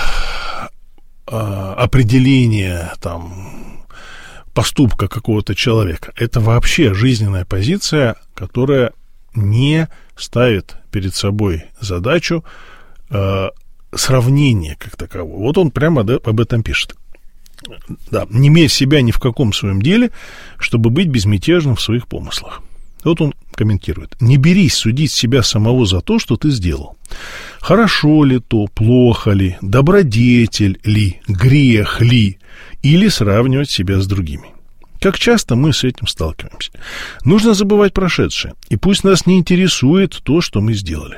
э, определения там, поступка какого-то человека. Это вообще жизненная позиция, которая не ставит перед собой задачу э, сравнения как такового. Вот он прямо да, об этом пишет. Да, не мерь себя ни в каком своем деле, чтобы быть безмятежным в своих помыслах. Вот он комментирует. Не берись судить себя самого за то, что ты сделал. Хорошо ли то, плохо ли, добродетель ли, грех ли, или сравнивать себя с другими. Как часто мы с этим сталкиваемся? Нужно забывать прошедшее, и пусть нас не интересует то, что мы сделали.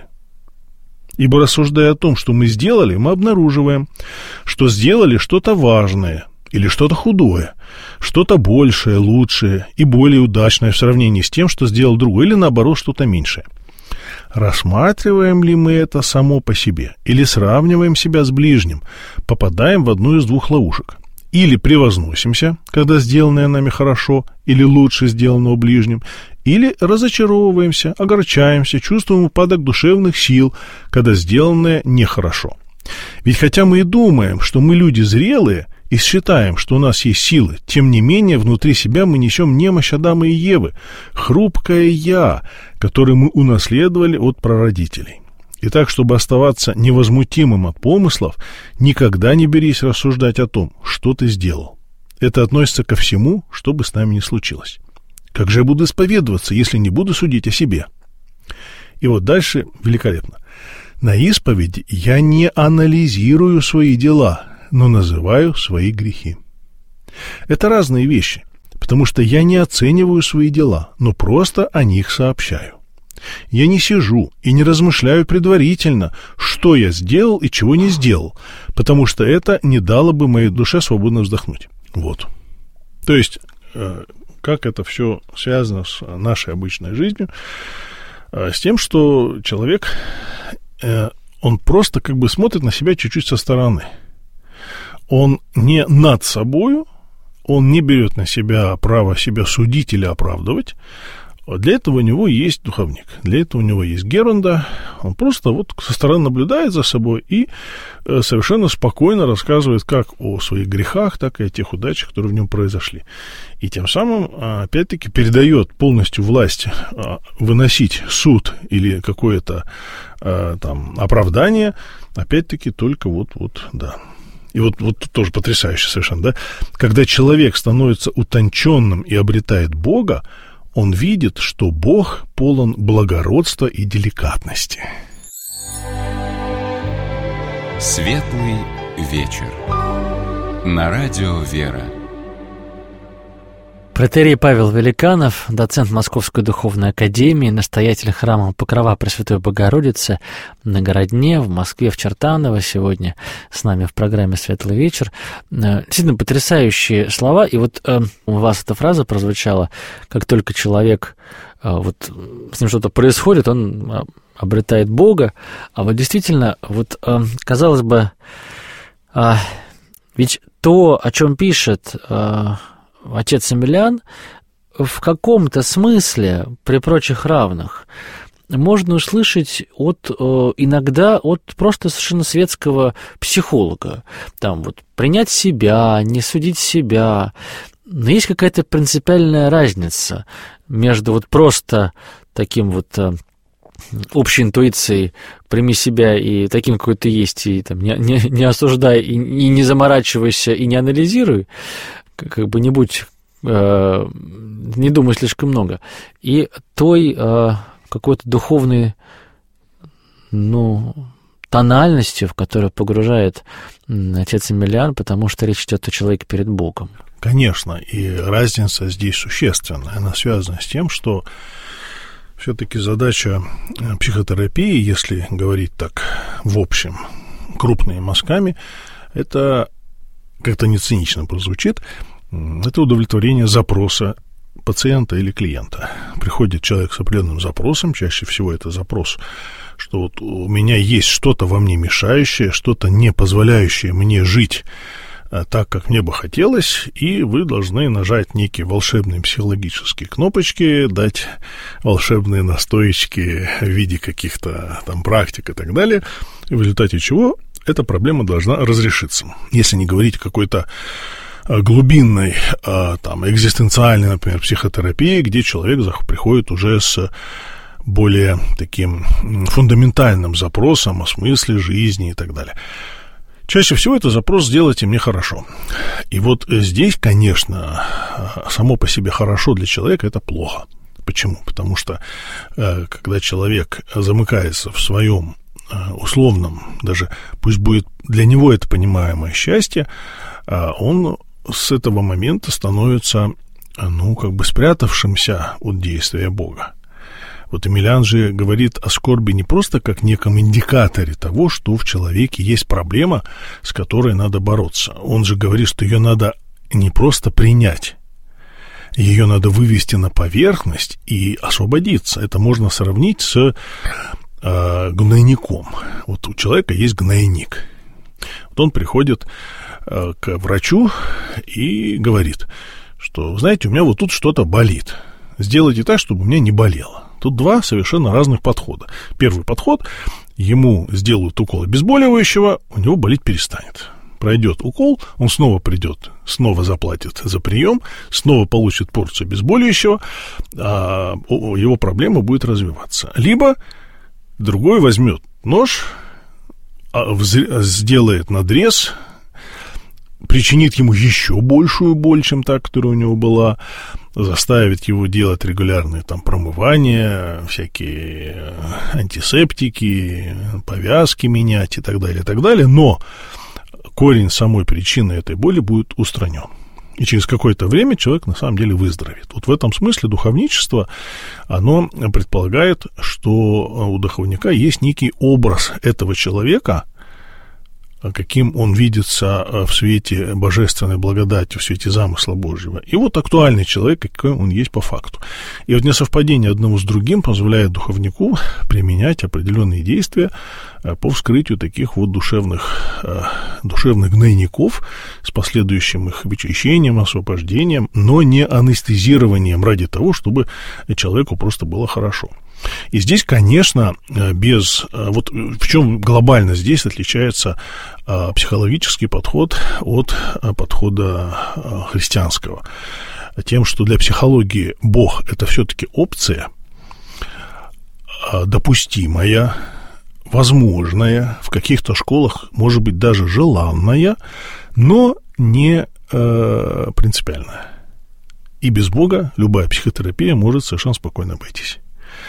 Ибо рассуждая о том, что мы сделали, мы обнаруживаем, что сделали что-то важное, или что-то худое, что-то большее, лучшее и более удачное в сравнении с тем, что сделал другой, или наоборот, что-то меньшее. Рассматриваем ли мы это само по себе, или сравниваем себя с ближним, попадаем в одну из двух ловушек. Или превозносимся, когда сделанное нами хорошо или лучше сделанного ближним, или разочаровываемся, огорчаемся, чувствуем упадок душевных сил, когда сделанное нехорошо. Ведь хотя мы и думаем, что мы люди зрелые, и считаем, что у нас есть силы, тем не менее внутри себя мы несем немощь Адама и Евы, хрупкое «я», которое мы унаследовали от прародителей. Итак, чтобы оставаться невозмутимым от помыслов, никогда не берись рассуждать о том, что ты сделал. Это относится ко всему, что бы с нами ни случилось. Как же я буду исповедоваться, если не буду судить о себе? И вот дальше великолепно. На исповеди я не анализирую свои дела, но называю свои грехи. Это разные вещи, потому что я не оцениваю свои дела, но просто о них сообщаю. Я не сижу и не размышляю предварительно, что я сделал и чего не сделал, потому что это не дало бы моей душе свободно вздохнуть. Вот. То есть, как это все связано с нашей обычной жизнью, с тем, что человек, он просто как бы смотрит на себя чуть-чуть со стороны. Он не над собою, он не берет на себя право себя судить или оправдывать. Для этого у него есть духовник, для этого у него есть герунда, он просто вот со стороны наблюдает за собой и совершенно спокойно рассказывает как о своих грехах, так и о тех удачах, которые в нем произошли. И тем самым, опять-таки, передает полностью власть выносить суд или какое-то там оправдание, опять-таки, только вот, вот, да. И вот, вот тоже потрясающе совершенно, да? Когда человек становится утонченным и обретает Бога, он видит, что Бог полон благородства и деликатности. Светлый вечер. На радио «Вера». Протерей Павел Великанов, доцент Московской духовной академии, настоятель храма Покрова Пресвятой Богородицы на Городне, в Москве, в Чертаново, сегодня с нами в программе «Светлый вечер». Действительно потрясающие слова, и вот э, у вас эта фраза прозвучала, как только человек, э, вот с ним что-то происходит, он обретает Бога, а вот действительно, вот э, казалось бы, э, ведь то, о чем пишет э, отец Емельян, в каком-то смысле, при прочих равных, можно услышать от, иногда от просто совершенно светского психолога. Там вот принять себя, не судить себя. Но есть какая-то принципиальная разница между вот просто таким вот общей интуицией «прими себя и таким, какой ты есть, и там, не, не, не осуждай, и, и не заморачивайся, и не анализируй», как бы не будь, э, не думай слишком много, и той э, какой-то духовной, ну, тональностью, в которую погружает отец Емельян, потому что речь идет о человеке перед Богом. Конечно, и разница здесь существенная, она связана с тем, что все-таки задача психотерапии, если говорить так в общем, крупными мазками, это, как-то не цинично прозвучит, это удовлетворение запроса пациента или клиента. Приходит человек с определенным запросом, чаще всего это запрос, что вот у меня есть что-то во мне мешающее, что-то не позволяющее мне жить так, как мне бы хотелось, и вы должны нажать некие волшебные психологические кнопочки, дать волшебные настоечки в виде каких-то там практик и так далее, в результате чего эта проблема должна разрешиться. Если не говорить о какой-то глубинной, там, экзистенциальной, например, психотерапии, где человек приходит уже с более таким фундаментальным запросом о смысле жизни и так далее. Чаще всего это запрос «сделайте мне хорошо». И вот здесь, конечно, само по себе хорошо для человека – это плохо. Почему? Потому что когда человек замыкается в своем условном, даже пусть будет для него это понимаемое счастье, он с этого момента становится, ну, как бы спрятавшимся от действия Бога. Вот Емельян же говорит о скорби не просто как неком индикаторе того, что в человеке есть проблема, с которой надо бороться. Он же говорит, что ее надо не просто принять, ее надо вывести на поверхность и освободиться. Это можно сравнить с э, гнойником. Вот у человека есть гнойник. Вот он приходит э, к врачу и говорит, что, знаете, у меня вот тут что-то болит. Сделайте так, чтобы у меня не болело. Тут два совершенно разных подхода. Первый подход, ему сделают укол обезболивающего, у него болеть перестанет. Пройдет укол, он снова придет, снова заплатит за прием, снова получит порцию обезболивающего, а его проблема будет развиваться. Либо другой возьмет нож, сделает надрез, причинит ему еще большую боль, чем та, которая у него была, заставит его делать регулярные там промывания, всякие антисептики, повязки менять и так далее, и так далее, но корень самой причины этой боли будет устранен. И через какое-то время человек на самом деле выздоровеет. Вот в этом смысле духовничество, оно предполагает, что у духовника есть некий образ этого человека, каким он видится в свете божественной благодати, в свете замысла Божьего. И вот актуальный человек, какой он есть по факту. И вот несовпадение одного с другим позволяет духовнику применять определенные действия по вскрытию таких вот душевных, душевных гнойников с последующим их вычищением, освобождением, но не анестезированием ради того, чтобы человеку просто было хорошо. И здесь, конечно, без... Вот в чем глобально здесь отличается психологический подход от подхода христианского. Тем, что для психологии Бог – это все-таки опция, допустимая, возможная, в каких-то школах, может быть, даже желанная, но не э, принципиальная. И без Бога любая психотерапия может совершенно спокойно обойтись.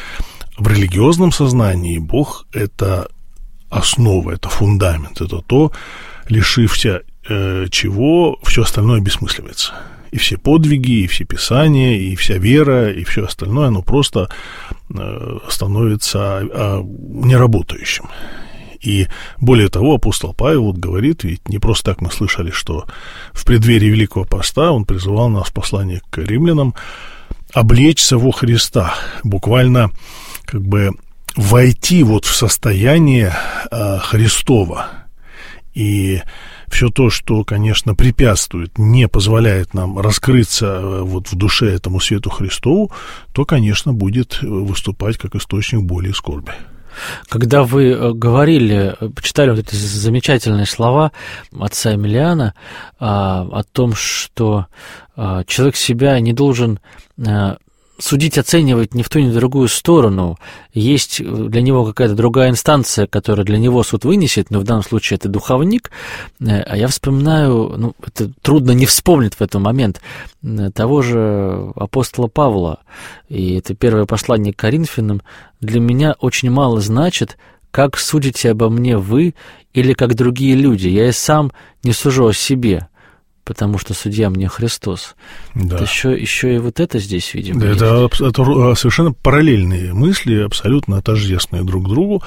В религиозном сознании Бог – это основа, это фундамент, это то, лишився э, чего все остальное бессмысливается. И все подвиги, и все писания, и вся вера, и все остальное, оно просто э, становится э, неработающим. И более того, апостол Павел вот говорит, ведь не просто так мы слышали, что в преддверии Великого Поста он призывал нас в послании к римлянам облечься во Христа, буквально как бы войти вот в состояние э, Христова. И все то, что, конечно, препятствует, не позволяет нам раскрыться вот в душе этому свету Христову, то, конечно, будет выступать как источник боли и скорби. Когда вы говорили, почитали вот эти замечательные слова отца Эмилиана а, о том, что а, человек себя не должен а, судить, оценивать ни в ту, ни в другую сторону. Есть для него какая-то другая инстанция, которая для него суд вынесет, но в данном случае это духовник. А я вспоминаю, ну, это трудно не вспомнить в этот момент, того же апостола Павла. И это первое послание к Коринфянам. Для меня очень мало значит, как судите обо мне вы или как другие люди. Я и сам не сужу о себе, потому что судья мне Христос. Да. Еще, еще и вот это здесь, видимо, да, это, это совершенно параллельные мысли, абсолютно тождественные друг другу.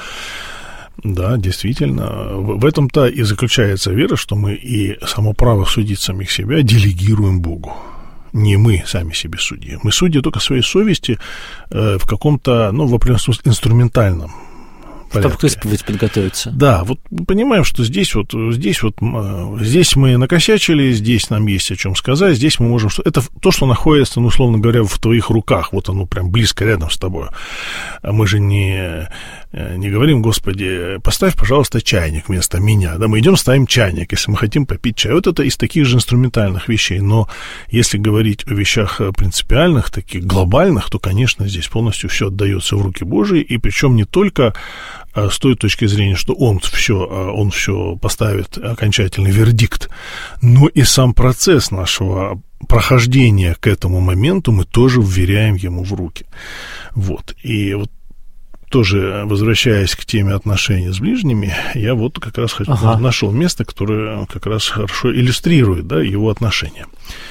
Да, действительно. В этом-то и заключается вера, что мы и само право судить самих себя делегируем Богу. Не мы сами себе судьи. Мы судьи только своей совести э, в каком-то, ну, в определенном инструментальном порядке. Чтобы к исповеди подготовиться. Да, вот понимаем, что здесь вот, здесь вот, здесь мы накосячили, здесь нам есть о чем сказать, здесь мы можем... Это то, что находится, ну, условно говоря, в твоих руках, вот оно прям близко рядом с тобой. Мы же не... Не говорим, Господи, поставь, пожалуйста, чайник вместо меня. Да, мы идем, ставим чайник, если мы хотим попить чай. Вот это из таких же инструментальных вещей. Но если говорить о вещах принципиальных, таких глобальных, то, конечно, здесь полностью все отдается в руки Божьи. И причем не только с той точки зрения, что Он все, он все поставит окончательный вердикт, но и сам процесс нашего прохождения к этому моменту мы тоже вверяем Ему в руки. Вот. И вот тоже, возвращаясь к теме отношений с ближними, я вот как раз ага. нашел место, которое как раз хорошо иллюстрирует, да, его отношения.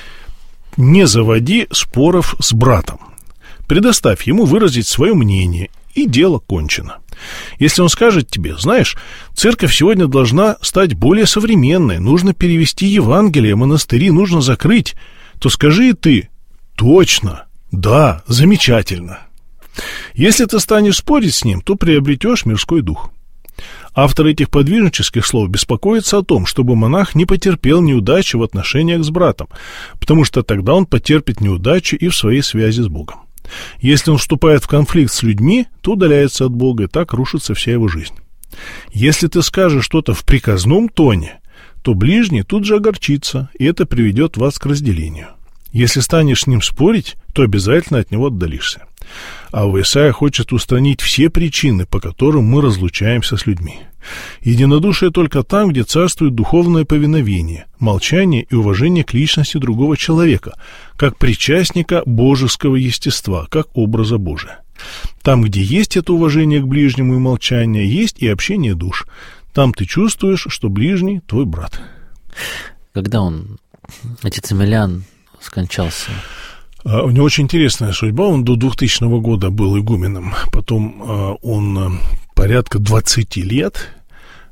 Не заводи споров с братом. Предоставь ему выразить свое мнение, и дело кончено. Если он скажет тебе, знаешь, церковь сегодня должна стать более современной, нужно перевести Евангелие, монастыри нужно закрыть, то скажи и ты, точно, да, замечательно. Если ты станешь спорить с ним, то приобретешь мирской дух. Автор этих подвижнических слов беспокоится о том, чтобы монах не потерпел неудачи в отношениях с братом, потому что тогда он потерпит неудачу и в своей связи с Богом. Если он вступает в конфликт с людьми, то удаляется от Бога, и так рушится вся его жизнь. Если ты скажешь что-то в приказном тоне, то ближний тут же огорчится, и это приведет вас к разделению. Если станешь с ним спорить, то обязательно от него отдалишься. А в Исаия хочет устранить все причины, по которым мы разлучаемся с людьми. Единодушие только там, где царствует духовное повиновение, молчание и уважение к личности другого человека, как причастника божеского естества, как образа Божия. Там, где есть это уважение к ближнему и молчание, есть и общение душ. Там ты чувствуешь, что ближний твой брат. Когда он, отец Эмилиан, скончался? У него очень интересная судьба. Он до двухтысячного года был игуменом. Потом он порядка двадцать лет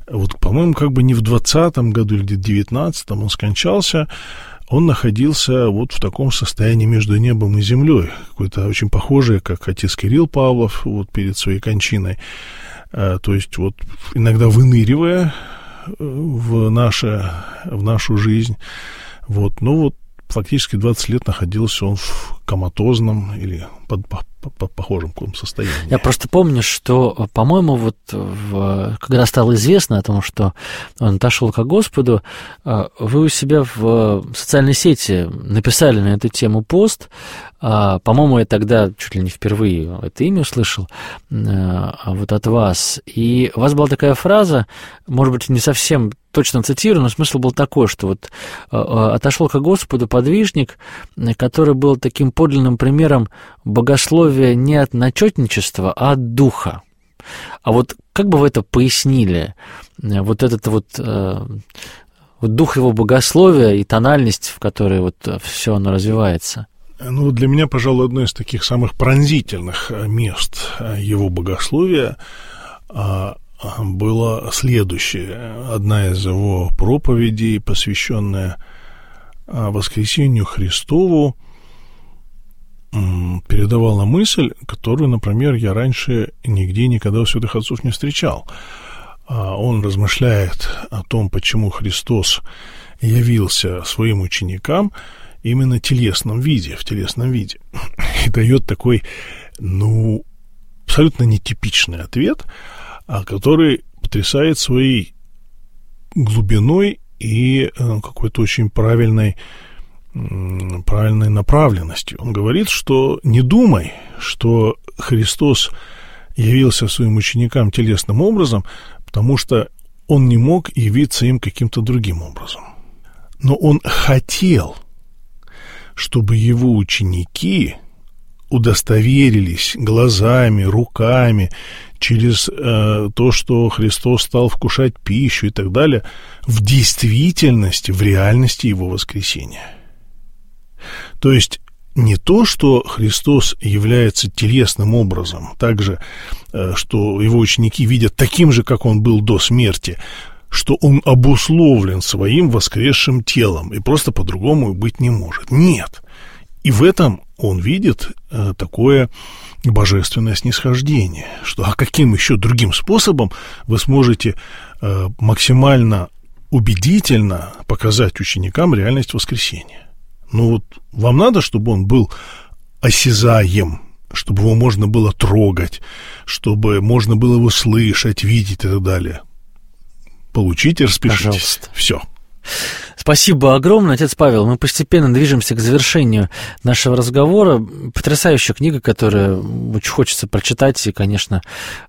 Вот, по-моему, как бы не в двадцатом году или в девятнадцатом он скончался, он находился вот в таком состоянии между небом и землей, какое-то очень похожее, как отец Кирилл Павлов вот перед своей кончиной, то есть вот иногда выныривая в, наше, в нашу жизнь, вот, ну вот фактически двадцать лет находился он в коматозном или под, по, по, по похожем каком состоянии. Я просто помню, что, по-моему, вот в, когда стало известно о том, что он отошел ко Господу, вы у себя в социальной сети написали на эту тему пост. По-моему, я тогда чуть ли не впервые это имя услышал вот от вас. И у вас была такая фраза, может быть, не совсем точно цитирую, но смысл был такой, что вот отошел ко Господу подвижник, который был таким подлинным примером богословия не от начетничества, а от духа. А вот как бы вы это пояснили? Вот этот вот, вот дух его богословия и тональность, в которой вот все оно развивается? Ну, для меня, пожалуй, одно из таких самых пронзительных мест его богословия было следующее. Одна из его проповедей, посвященная воскресению Христову, передавала мысль, которую, например, я раньше нигде никогда у святых отцов не встречал. Он размышляет о том, почему Христос явился своим ученикам именно в телесном виде, в телесном виде. И дает такой, ну, абсолютно нетипичный ответ, который потрясает своей глубиной и какой-то очень правильной, правильной направленностью. Он говорит, что не думай, что Христос явился своим ученикам телесным образом, потому что он не мог явиться им каким-то другим образом. Но он хотел, чтобы его ученики удостоверились глазами, руками, через э, то, что Христос стал вкушать пищу и так далее, в действительности, в реальности его воскресения. То есть не то, что Христос является телесным образом, также, э, что его ученики видят таким же, как он был до смерти, что он обусловлен своим воскресшим телом и просто по-другому быть не может. Нет. И в этом он видит э, такое божественное снисхождение, что а каким еще другим способом вы сможете э, максимально убедительно показать ученикам реальность воскресения? Ну вот вам надо, чтобы он был осязаем, чтобы его можно было трогать, чтобы можно было его слышать, видеть и так далее. Получите, распишитесь. Пожалуйста. Все. Спасибо огромное, отец Павел. Мы постепенно движемся к завершению нашего разговора. Потрясающая книга, которую очень хочется прочитать, и, конечно,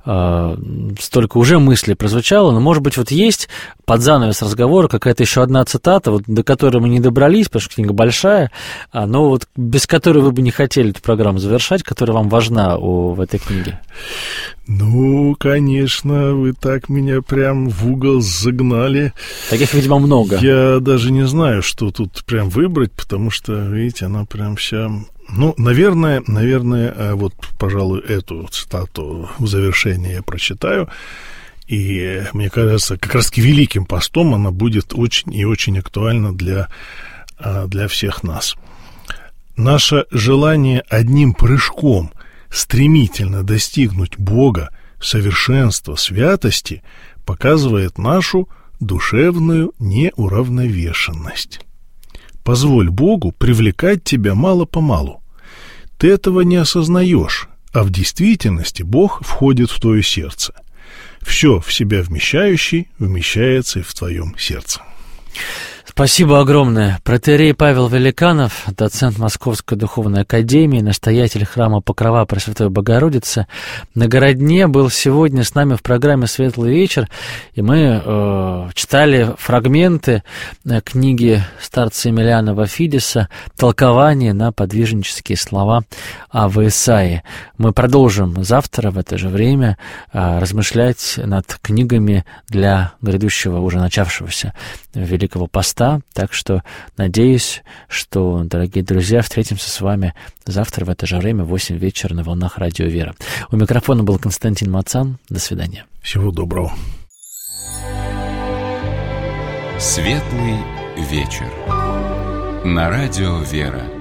столько уже мыслей прозвучало, но, может быть, вот есть под занавес разговора какая-то еще одна цитата, вот, до которой мы не добрались, потому что книга большая, но вот без которой вы бы не хотели эту программу завершать, которая вам важна у, в этой книге. Ну, конечно, вы так меня прям в угол загнали. Таких, видимо, много. Я даже не знаю, что тут прям выбрать, потому что, видите, она прям вся... Ну, наверное, наверное, вот, пожалуй, эту цитату в завершении я прочитаю. И, мне кажется, как раз-таки Великим постом она будет очень и очень актуальна для, для всех нас. Наше желание одним прыжком стремительно достигнуть Бога, совершенства, святости, показывает нашу душевную неуравновешенность. Позволь Богу привлекать тебя мало-помалу. Ты этого не осознаешь, а в действительности Бог входит в твое сердце. Все в себя вмещающий вмещается и в твоем сердце. Спасибо огромное. Протоиерей Павел Великанов, доцент Московской духовной академии, настоятель храма Покрова Пресвятой Богородицы на Городне, был сегодня с нами в программе «Светлый вечер», и мы э, читали фрагменты книги старца Емельяна Вафидиса «Толкование на подвижнические слова Ава Исаии». Мы продолжим завтра в это же время э, размышлять над книгами для грядущего, уже начавшегося Великого Поста. Так что надеюсь, что, дорогие друзья, встретимся с вами завтра в это же время в восемь вечера на волнах Радио Вера. У микрофона был Константин Мацан. До свидания. Всего доброго. Светлый вечер. На радио «Вера».